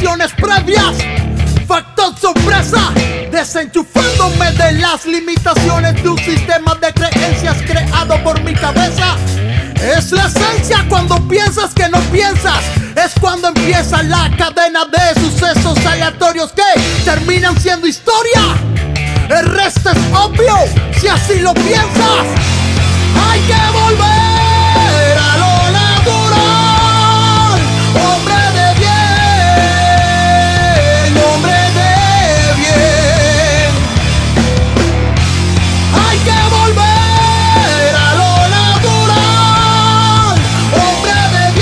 condiciones previas. Factor sorpresa, desenchufándome de las limitaciones de un sistema de creencias creado por mi cabeza. Es la esencia cuando piensas que no piensas. Es cuando empieza la cadena de sucesos aleatorios que terminan siendo historia. El resto es obvio si así lo piensas. Hay que volver a lo natural. Hombre de bien, hombre de bien. Hay que volver a lo natural. Hombre de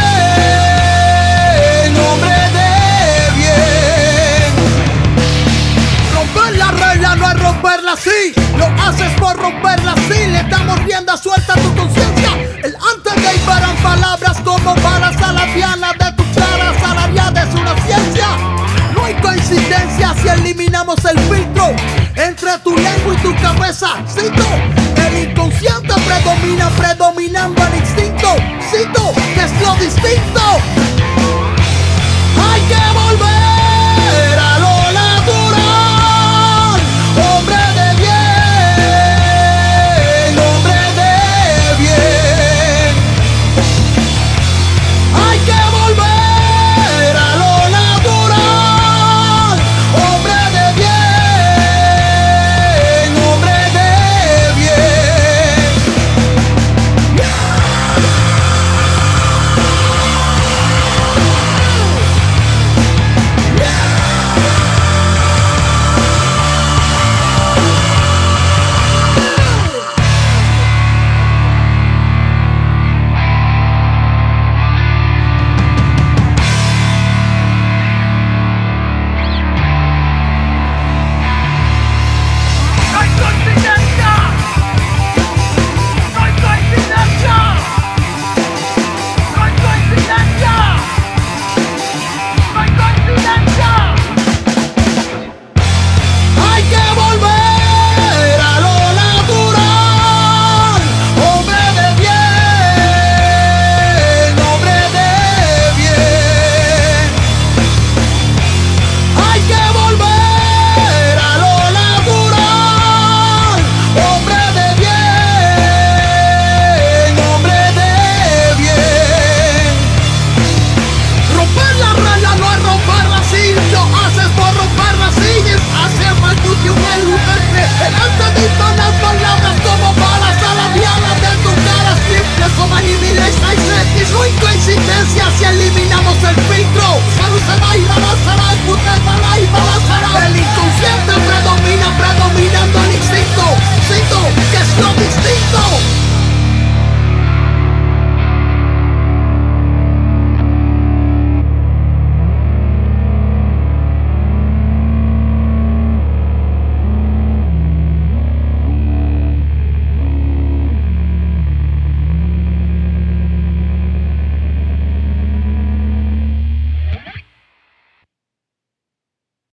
bien, hombre de bien. Romper la regla no es romperla así. Lo haces por romperla así. Le damos rienda suelta a tu conciencia. El antes de eran palabras como balas a la diana de tus caras salariales. Es una ciencia. No hay coincidencia si eliminamos el filtro entre tu lengua y tu cabeza. Cito, el inconsciente predomina, predominando el instinto. Cito, que es lo distinto.